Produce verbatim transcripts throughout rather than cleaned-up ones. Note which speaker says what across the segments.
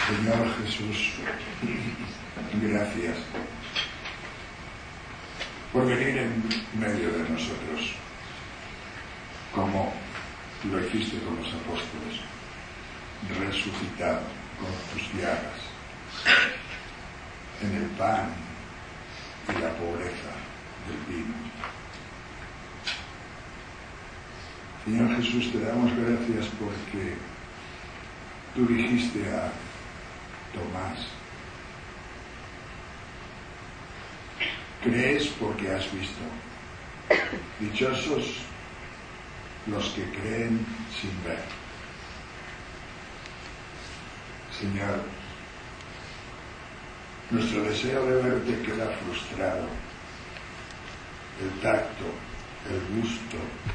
Speaker 1: Señor Jesús, gracias por venir en medio de nosotros, como lo hiciste con los apóstoles, resucitado con tus llagas, en el pan y la pobreza del vino. Señor Jesús, te damos gracias porque tú dijiste a Tomás: crees porque has visto. Dichosos los que creen sin ver. Señor, nuestro deseo de verte queda frustrado. El tacto, el gusto,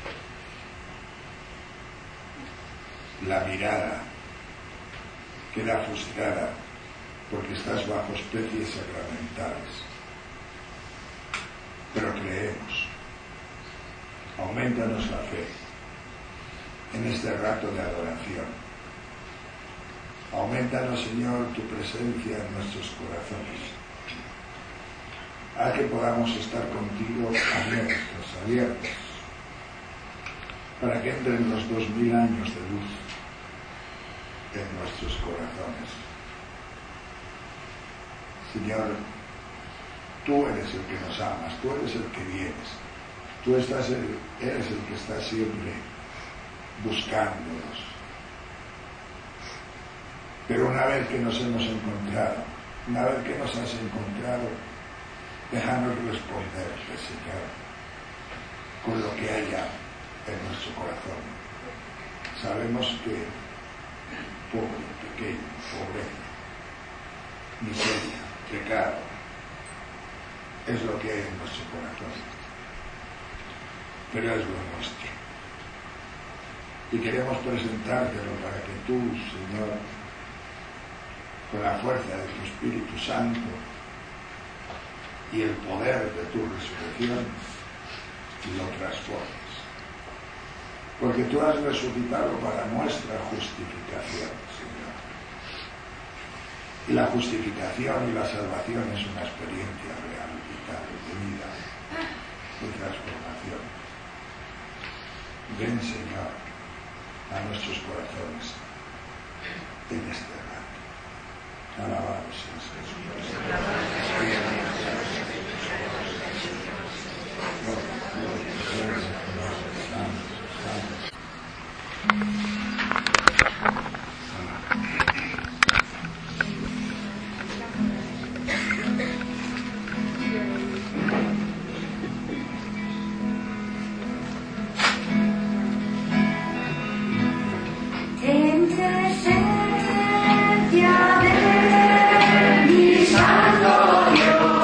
Speaker 1: la mirada queda frustrada porque estás bajo especies sacramentales. Pero creemos. Aumentanos la fe en este rato de adoración. Aumentanos, Señor, tu presencia en nuestros corazones. Haz que podamos estar contigo abiertos, abiertos, para que entren los dos mil años de luz en nuestros corazones. Señor, tú eres el que nos amas, tú eres el que vienes, tú estás el, eres el que está siempre buscándonos. Pero una vez que nos hemos encontrado, una vez que nos has encontrado, déjanos responderte, Señor, con lo que haya en nuestro corazón. Sabemos que pobre, pequeño, pobreza, miseria, pecado, es lo que hay en nuestro corazón, pero es lo nuestro. Y queremos presentártelo para que tú, Señor, con la fuerza de tu Espíritu Santo y el poder de tu resurrección, lo transformes. Porque tú has resucitado para nuestra justificación, Señor. Y la justificación y la salvación es una experiencia real, vital, de vida, de transformación. Ven, Señor, a nuestros corazones en este rato. Alabado seas Jesús.
Speaker 2: Santo Dios.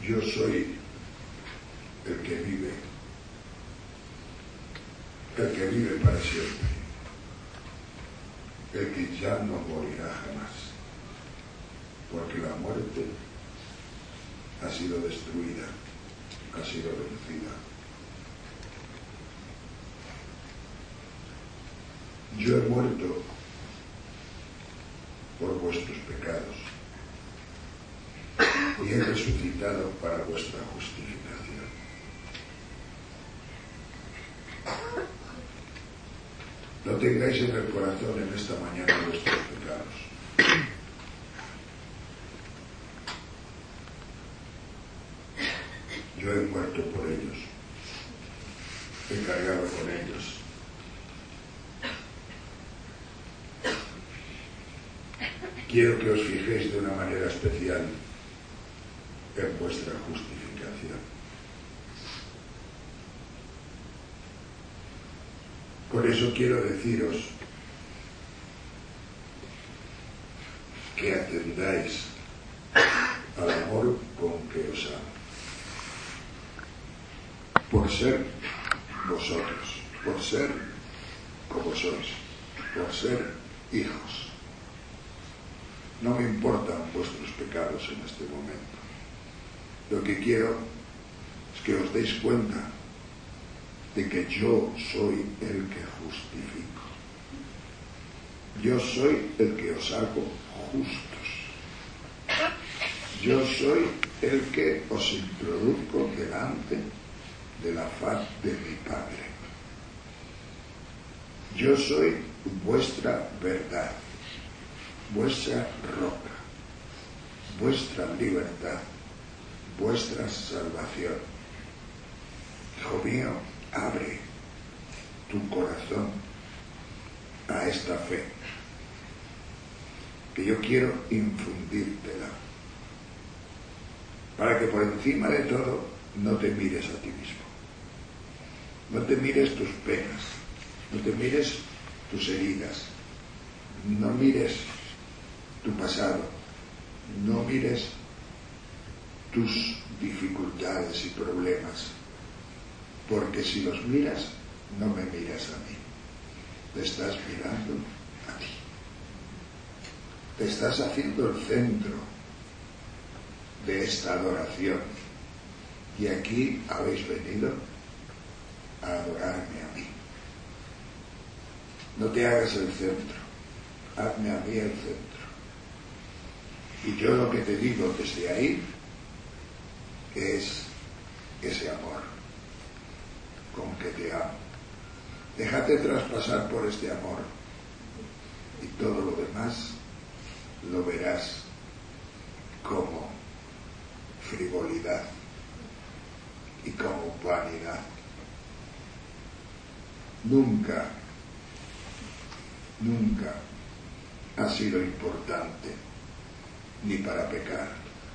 Speaker 1: Yo soy el que vive, el que vive para siempre, el que ya no morirá jamás, porque la muerte ha sido destruida, ha sido vencida. Yo he muerto por vuestros pecados y he resucitado para vuestra justificación. No tengáis en el corazón en esta mañana vuestros pecados. Yo he muerto por ellos, he cargado con ellos. Quiero que os fijéis de una manera especial en vuestra justificación. Por eso quiero deciros que atendáis al amor con que os amo, por ser vosotros, por ser como sois, por ser hijos. No me importan vuestros pecados en este momento. Lo que quiero es que os deis cuenta de que yo soy el que justifico. Yo soy el que os hago justos. Yo soy el que os introduzco delante de la faz de mi Padre. Yo soy vuestra verdad, vuestra roca, vuestra libertad, vuestra salvación. Hijo mío, abre tu corazón a esta fe, que yo quiero infundírtela, para que por encima de todo no te mires a ti mismo, no te mires tus penas, no te mires tus heridas, no mires tu pasado, no mires tus dificultades y problemas, porque si los miras, no me miras a mí, te estás mirando a ti, te estás haciendo el centro de esta adoración, y aquí habéis venido a adorarme a mí. No te hagas el centro, hazme a mí el centro. Y yo lo que te digo desde ahí es ese amor con que te amo. Déjate traspasar por este amor y todo lo demás lo verás como frivolidad y como vanidad. Nunca, nunca ha sido importante ni para pecar.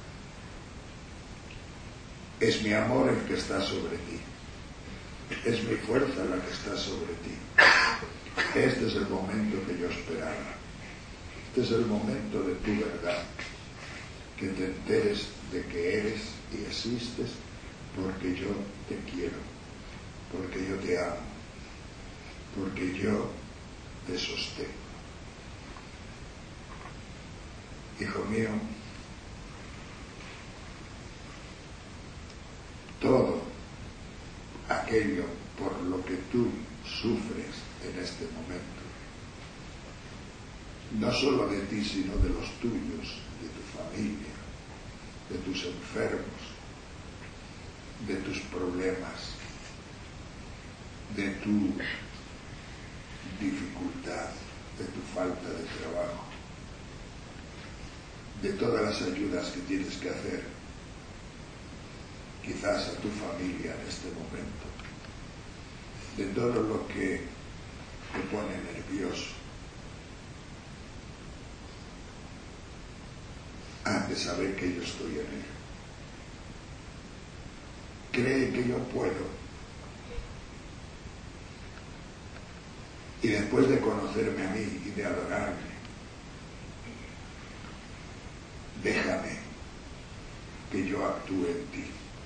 Speaker 1: Es mi amor el que está sobre ti. Es mi fuerza la que está sobre ti. Este es el momento que yo esperaba. Este es el momento de tu verdad. Que te enteres de que eres y existes porque yo te quiero, porque yo te amo, porque yo te sostengo. Hijo mío, todo aquello por lo que tú sufres en este momento, no solo de ti, sino de los tuyos, de tu familia, de tus enfermos, de tus problemas, de tu dificultad, de tu falta de trabajo, de todas las ayudas que tienes que hacer, quizás a tu familia en este momento, de todo lo que te pone nervioso. Has de saber que yo estoy en él. Cree que yo puedo. Y después de conocerme a mí y de adorarme, déjame que yo actúe en ti.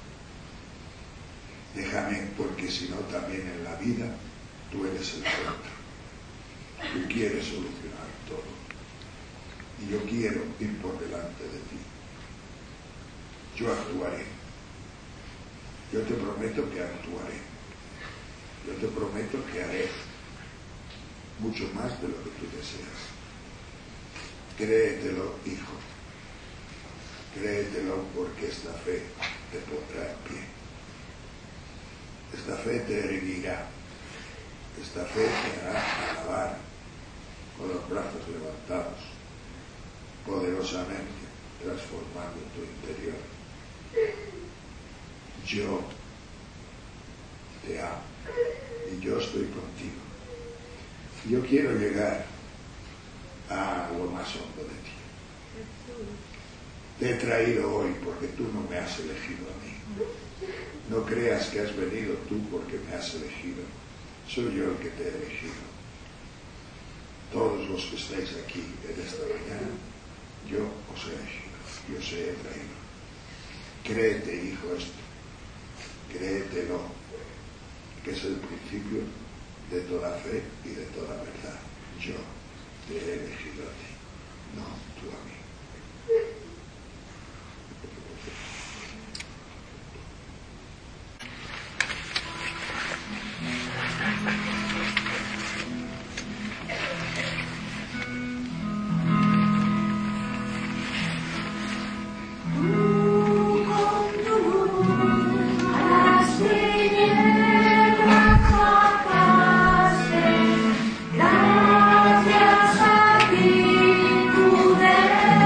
Speaker 1: Déjame, porque si no también en la vida tú eres el centro. Tú quieres solucionar todo. Y yo quiero ir por delante de ti. Yo actuaré. Yo te prometo que actuaré. Yo te prometo que haré mucho más de lo que tú deseas. Créetelo, hijo. Créetelo, porque esta fe te pondrá en pie. Esta fe te erguirá. Esta fe te hará alabar con los brazos levantados, poderosamente transformando tu interior. Yo te amo y yo estoy contigo. Yo quiero llegar a lo más hondo de ti. Te he traído hoy porque tú no me has elegido a mí. No creas que has venido tú porque me has elegido. Soy yo el que te he elegido. Todos los que estáis aquí en esta mañana, yo os he elegido, yo os he traído. Créete, hijo, esto. Créetelo, que es el principio de toda fe y de toda verdad. Yo te he elegido a ti, no tú a mí.
Speaker 2: Gracias a ti pude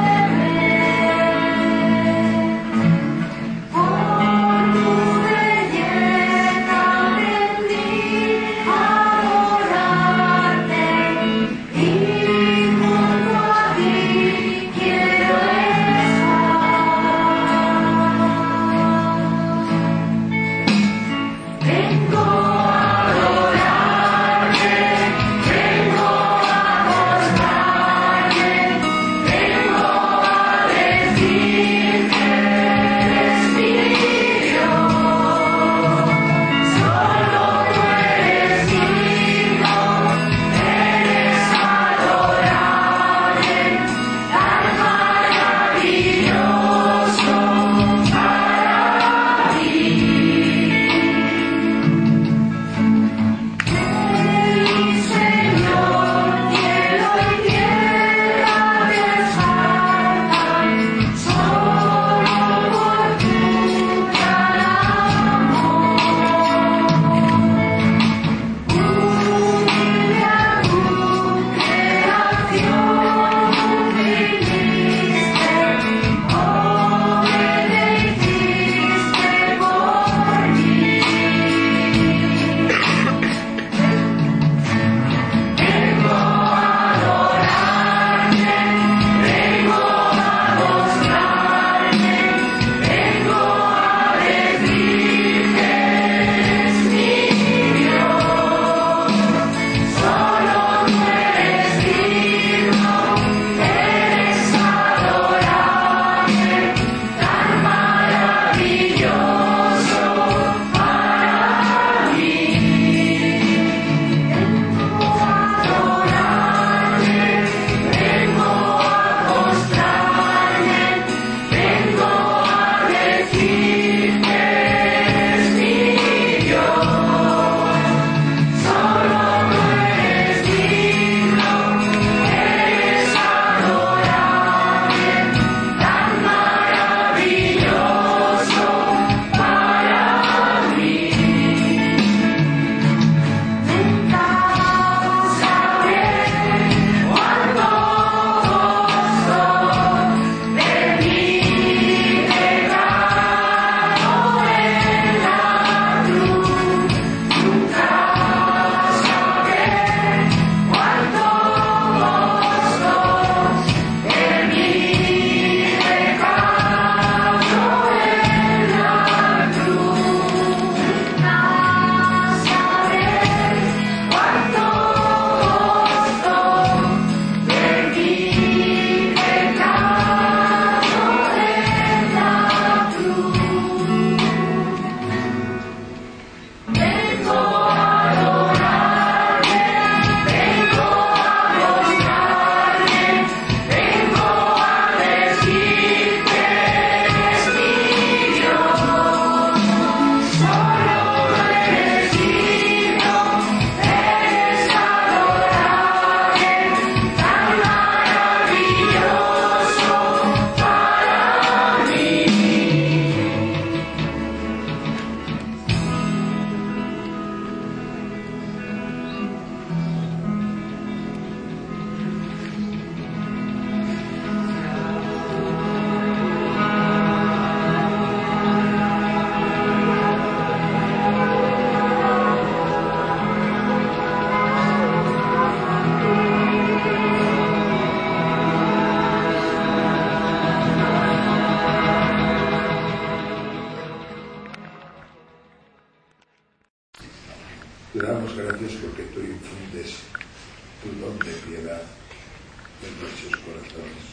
Speaker 1: damos gracias porque tú infundes tu don de piedad en nuestros corazones.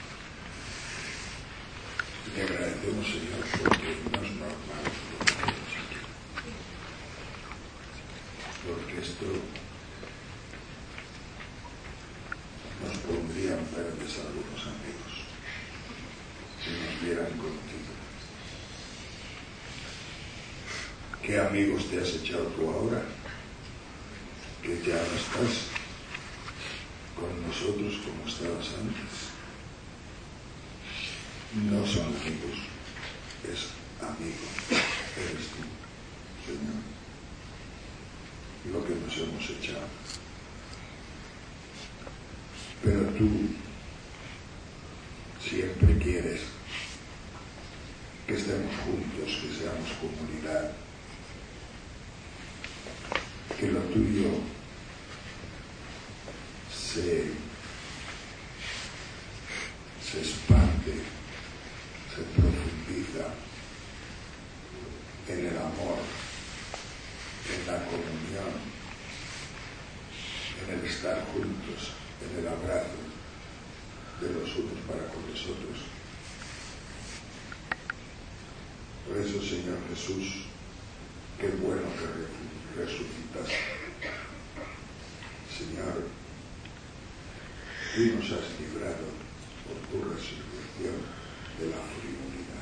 Speaker 1: Y te agradecemos, Señor, porque no es normal lo que hacemos aquí. Porque esto nos pondría enfermos a algunos amigos si nos vieran contigo. ¿Qué amigos te has echado tú ahora? Que ya no estás con nosotros como estabas antes. No son amigos, es amigo, eres tú, Señor, lo que nos hemos echado. Pero tú siempre quieres que estemos juntos, que seamos comunidad, que lo tuyo se, se expande, se profundiza en el amor, en la comunión, en el estar juntos, en el abrazo de los unos para con los otros. Por eso, Señor Jesús, qué bueno que resucitas. Señor, tú nos has librado por tu resurrección de la frivolidad.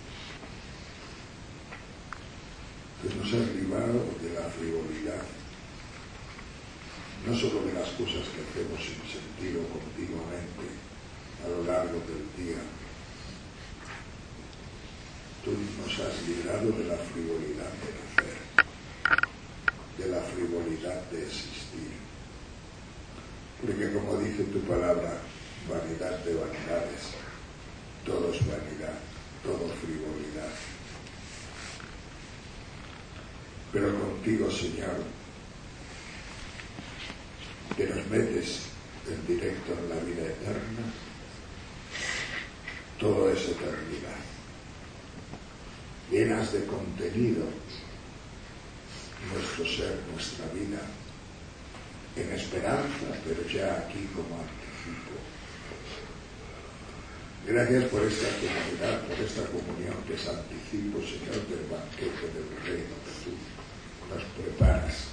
Speaker 1: Tú nos has librado de la frivolidad, no solo de las cosas que hacemos sin sentido continuamente a lo largo del día. Tú nos has librado de la frivolidad de nacer, de la frivolidad de existir. Porque como dice tu palabra, vanidad de vanidades, todo es vanidad, todo frivolidad. Pero contigo, Señor, que nos metes en directo en la vida eterna, todo es eternidad. Llenas de contenido nuestro ser, nuestra vida, en esperanza, pero ya aquí como anticipo. Gracias por esta comunidad, por esta comunión que es anticipo, Señor, del banquete del reino que tú nos preparas.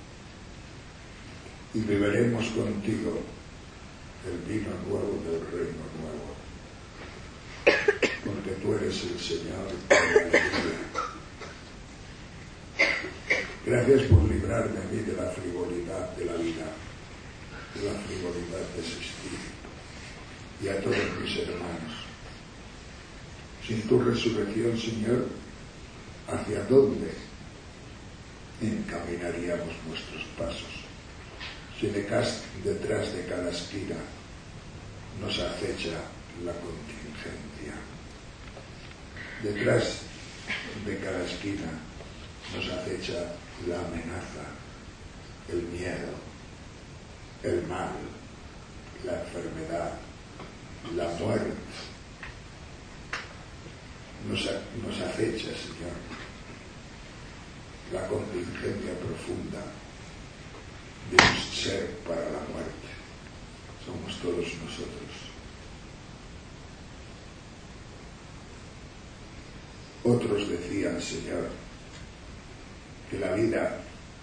Speaker 1: Y beberemos contigo el vino nuevo del reino nuevo, porque tú eres el Señor de la alegría. Gracias por librarme a mí de la frivolidad de la vida, de la frivolidad de existir, y a todos mis hermanos. Sin tu resurrección, Señor, ¿hacia dónde encaminaríamos nuestros pasos? Si detrás de cada esquina nos acecha la contingencia, detrás de cada esquina nos acecha la amenaza, el miedo, el mal, la enfermedad, la muerte. Nos, nos acecha, Señor, la contingencia profunda de un ser para la muerte. Somos todos nosotros. Otros decían, Señor, que la vida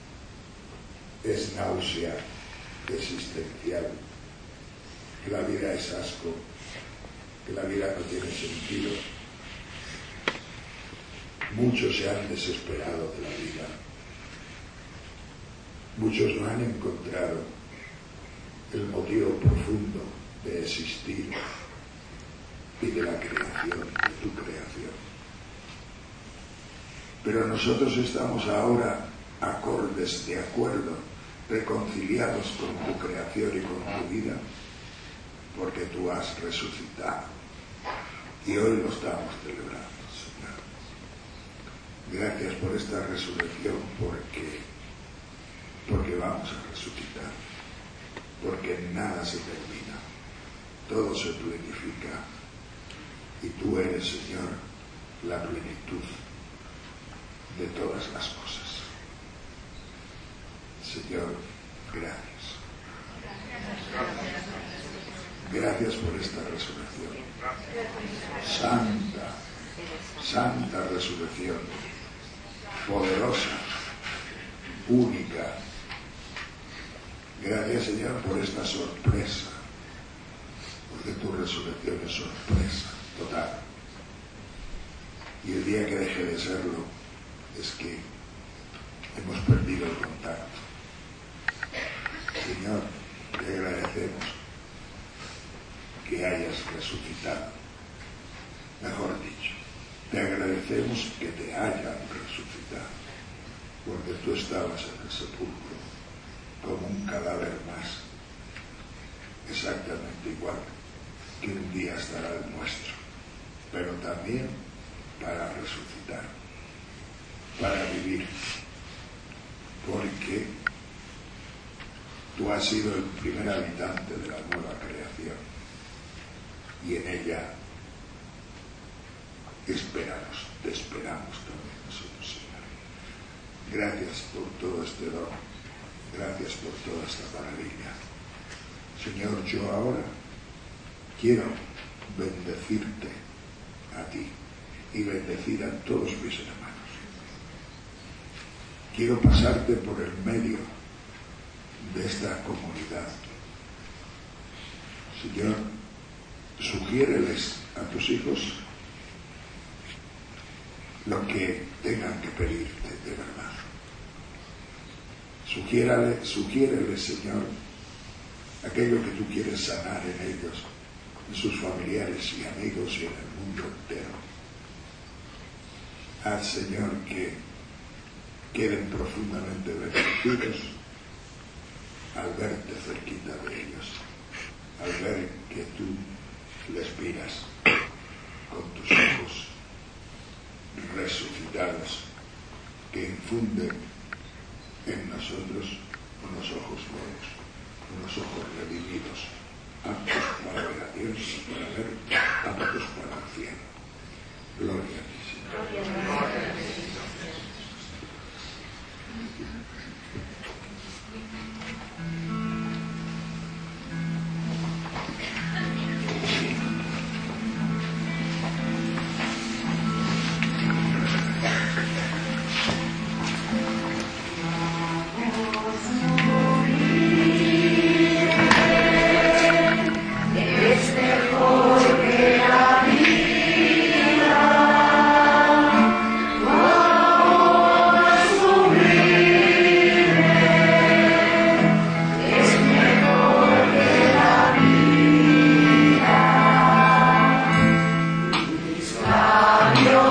Speaker 1: es náusea existencial, que la vida es asco, que la vida no tiene sentido. Muchos se han desesperado de la vida. Muchos no han encontrado el motivo profundo de existir y de la creación, de tu creación. Pero nosotros estamos ahora acordes, de acuerdo, reconciliados con tu creación y con tu vida, porque tú has resucitado. Y hoy lo estamos celebrando, Señor. Gracias por esta resurrección, porque, porque vamos a resucitar, porque nada se termina, todo se plenifica, y tú eres, Señor, la plenitud de todas las cosas. Señor, gracias. Gracias por esta resurrección. Santa, santa resurrección, poderosa, única. Gracias, Señor, por esta sorpresa, porque tu resurrección es sorpresa total. Y el día que deje de serlo es que hemos perdido el contacto. Señor, te agradecemos que hayas resucitado. Mejor dicho, te agradecemos que te hayan resucitado, porque tú estabas en el sepulcro como un cadáver más, exactamente igual que un día estará el nuestro, pero también para resucitar, para vivir, porque tú has sido el primer habitante de la nueva creación y en ella esperamos, te esperamos también nosotros, Señor. Gracias por todo este don, gracias por toda esta maravilla. Señor, yo ahora quiero bendecirte a ti y bendecir a todos mis hermanos. Quiero pasarte por el medio de esta comunidad. Señor, sugiéreles a tus hijos lo que tengan que pedirte de verdad. Sugiérale, sugiéreles, Señor, aquello que tú quieres sanar en ellos, en sus familiares y amigos y en el mundo entero. Haz, Señor, que queden profundamente bendecidos al verte cerquita de ellos, al ver que tú les miras con tus ojos resucitados, que infunden en nosotros unos ojos nuevos, unos ojos redimidos, aptos para ver a Dios y para ver aptos para el cielo. Gloria a ti, Señor.
Speaker 2: Dios.